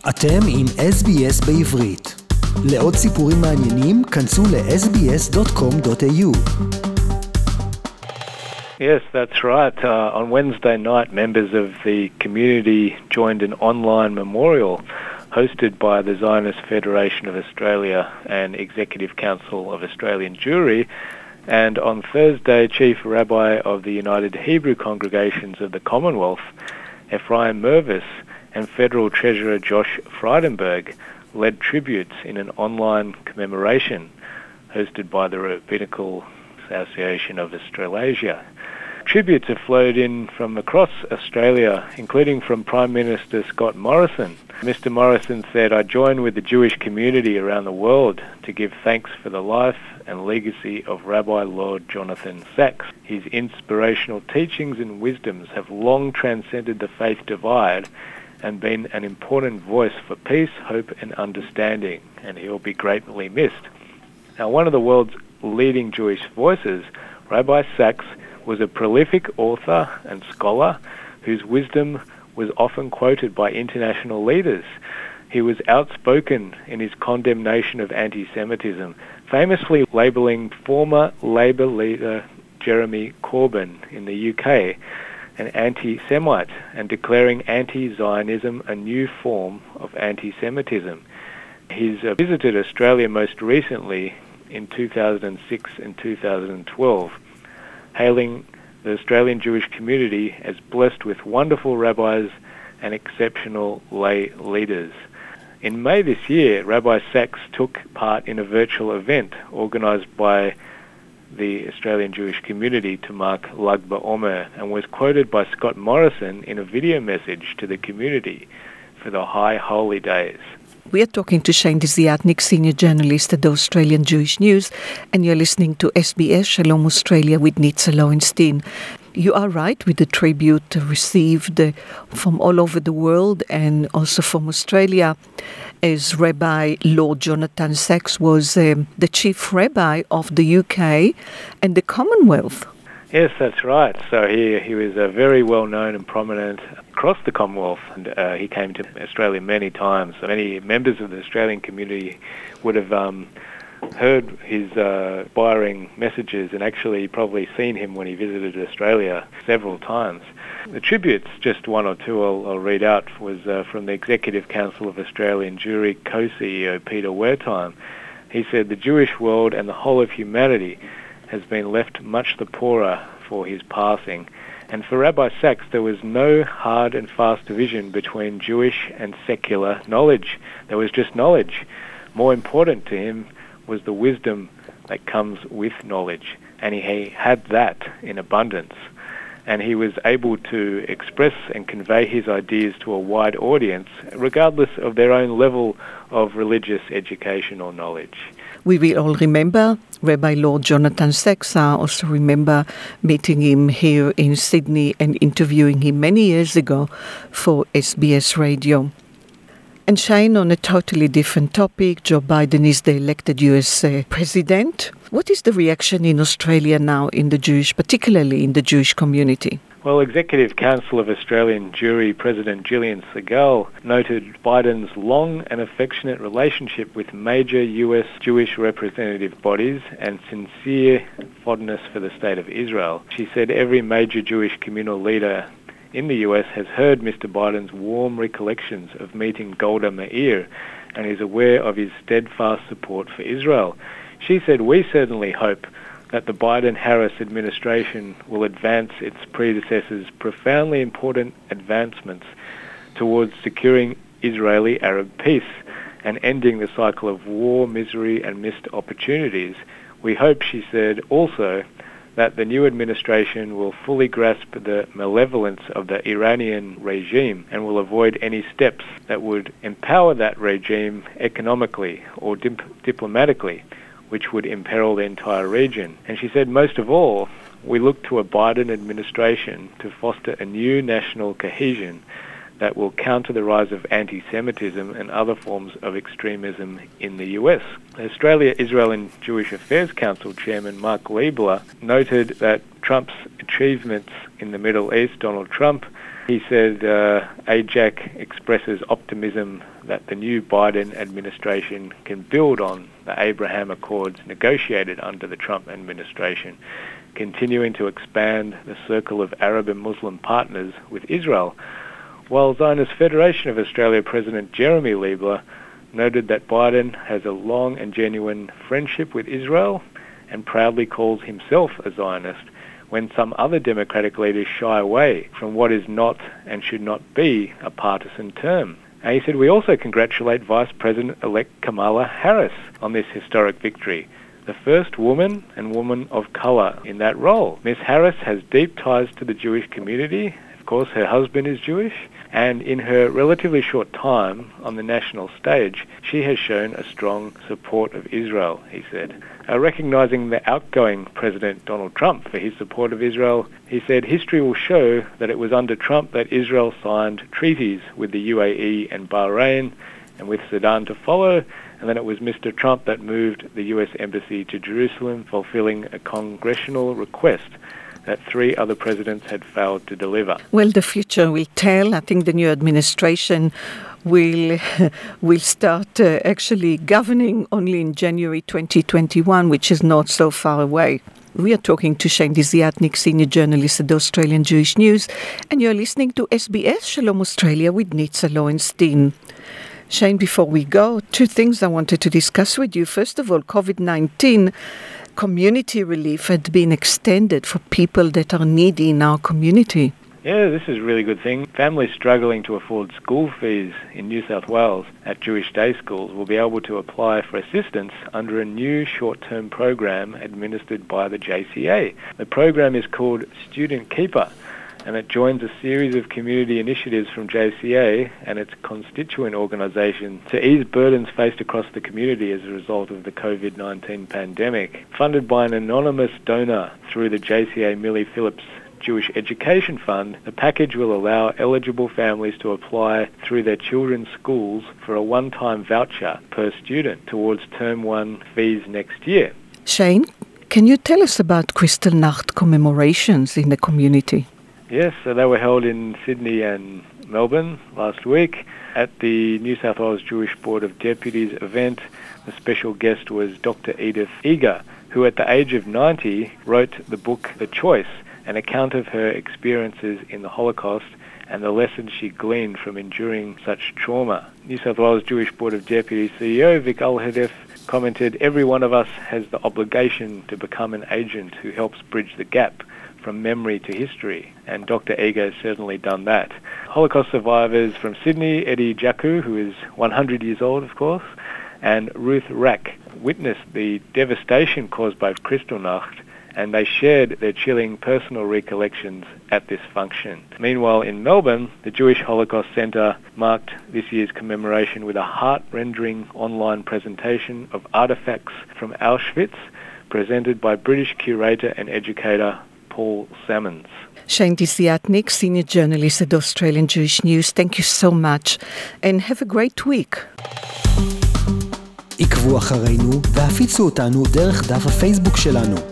אתם עם SBS בעברית. לעוד סיפורים מעניינים, כנסו ל-sbs.com.au. Yes, that's right. On Wednesday night, members of the community joined an online memorial hosted by the Zionist Federation of Australia and Executive Council of Australian Jewry. And on Thursday, Chief Rabbi of the United Hebrew Congregations of the Commonwealth, Ephraim Mervis, and Federal Treasurer Josh Frydenberg led tributes in an online commemoration hosted by the Rabbinical Association of Australasia. Tributes have flowed in from across Australia, including from Prime Minister Scott Morrison. Mr. Morrison said, "I join with the Jewish community around the world to give thanks for the life and legacy of Rabbi Lord Jonathan Sacks. His inspirational teachings and wisdoms have long transcended the faith divide and been an important voice for peace, hope and understanding, and he'll be greatly missed." Now, one of the world's leading Jewish voices, Rabbi Sacks, was a prolific author and scholar whose wisdom was often quoted by international leaders. He was outspoken in his condemnation of anti-Semitism, famously labelling former Labour leader Jeremy Corbyn in the UK an anti-Semite and declaring anti-Zionism a new form of anti-Semitism. He's visited Australia most recently in 2006 and 2012, hailing the Australian Jewish community as blessed with wonderful rabbis and exceptional lay leaders. In May this year, Rabbi Sacks took part in a virtual event organised by the Australian Jewish community to mark Lag BaOmer and was quoted by Scott Morrison in a video message to the community for the High Holy Days. We are talking to Shane Desiatnik, Senior Journalist at the Australian Jewish News, and you're listening to SBS Shalom Australia with Nitza Lowenstein. You are right with the tribute received from all over the world and also from Australia, as Rabbi Lord Jonathan Sacks was the Chief Rabbi of the UK and the Commonwealth. Yes, that's right. So he was very well known and prominent across the Commonwealth, and he came to Australia many times. Many members of the Australian community would have heard his inspiring messages and actually probably seen him when he visited Australia several times. The tributes, just one or two I'll read out, was from the Executive Council of Australian Jewry co-CEO Peter Wertheim. He said, "The Jewish world and the whole of humanity has been left much the poorer for his passing. And for Rabbi Sacks, there was no hard and fast division between Jewish and secular knowledge. There was just knowledge. More important to him was the wisdom that comes with knowledge. And he had that in abundance. And he was able to express and convey his ideas to a wide audience, regardless of their own level of religious education or knowledge." We will all remember Rabbi Lord Jonathan Sacks. I also remember meeting him here in Sydney and interviewing him many years ago for SBS Radio. And Shane, on a totally different topic, Joe Biden is the elected US president. What is the reaction in Australia now, particularly in the Jewish community? Well, Executive Council of Australian Jewry President Gillian Segal noted Biden's long and affectionate relationship with major US Jewish representative bodies and sincere fondness for the State of Israel. She said every major Jewish communal leader in the US has heard Mr. Biden's warm recollections of meeting Golda Meir and is aware of his steadfast support for Israel. She said, "We certainly hope that the Biden-Harris administration will advance its predecessors' profoundly important advancements towards securing Israeli-Arab peace and ending the cycle of war, misery and missed opportunities. We hope," she said, "also that the new administration will fully grasp the malevolence of the Iranian regime and will avoid any steps that would empower that regime economically or diplomatically, which would imperil the entire region." And she said, "Most of all, we look to a Biden administration to foster a new national cohesion that will counter the rise of anti-Semitism and other forms of extremism in the US." Australia, Israel and Jewish Affairs Council Chairman Mark Liebler noted that Trump's achievements in the Middle East, Donald Trump, He said AJAC expresses optimism that the new Biden administration can build on the Abraham Accords negotiated under the Trump administration, continuing to expand the circle of Arab and Muslim partners with Israel, while Zionist Federation of Australia President Jeremy Liebler noted that Biden has a long and genuine friendship with Israel and proudly calls himself a Zionist, when some other Democratic leaders shy away from what is not and should not be a partisan term. And he said, we also congratulate Vice President-elect Kamala Harris on this historic victory, the first woman and woman of colour in that role. Ms. Harris has deep ties to the Jewish community. Of course, her husband is Jewish. And in her relatively short time on the national stage, she has shown a strong support of Israel, he said. Recognising the outgoing President Donald Trump for his support of Israel, he said, history will show that it was under Trump that Israel signed treaties with the UAE and Bahrain, and with Sudan to follow, and then it was Mr. Trump that moved the US Embassy to Jerusalem, fulfilling a congressional request that 3 other presidents had failed to deliver. Well, the future will tell. I think the new administration will start actually governing only in January 2021, which is not so far away. We are talking to Shane Desiatnik, senior journalist at the Australian Jewish News, and you're listening to SBS Shalom Australia with Nitza Lowenstein. Shane, before we go, 2 things I wanted to discuss with you. First of all, COVID-19 community relief had been extended for people that are needy in our community. Yeah, this is a really good thing. Families struggling to afford school fees in New South Wales at Jewish day schools will be able to apply for assistance under a new short-term program administered by the JCA. The program is called Student Keeper, and it joins a series of community initiatives from JCA and its constituent organisation to ease burdens faced across the community as a result of the COVID-19 pandemic. Funded by an anonymous donor through the JCA Millie Phillips Jewish Education Fund, the package will allow eligible families to apply through their children's schools for a one-time voucher per student towards Term 1 fees next year. Shane, can you tell us about Kristallnacht commemorations in the community? Yes, so they were held in Sydney and Melbourne last week. At the New South Wales Jewish Board of Deputies event, the special guest was Dr. Edith Eger, who at the age of 90 wrote the book The Choice, an account of her experiences in the Holocaust and the lessons she gleaned from enduring such trauma. New South Wales Jewish Board of Deputies CEO Vic Alhedef commented, every one of us has the obligation to become an agent who helps bridge the gap from memory to history, and Dr. Eger has certainly done that. Holocaust survivors from Sydney, Eddie Jaku, who is 100 years old, of course, and Ruth Rack witnessed the devastation caused by Kristallnacht, and they shared their chilling personal recollections at this function. Meanwhile, in Melbourne, the Jewish Holocaust Centre marked this year's commemoration with a heart-rendering online presentation of artefacts from Auschwitz, presented by British curator and educator Paul Salmons. Shane Desiatnik, senior journalist at the Australian Jewish News, thank you so much and have a great week. עקבו אחרינו והפיצו אותנו דרך דף הפייסבוק שלנו.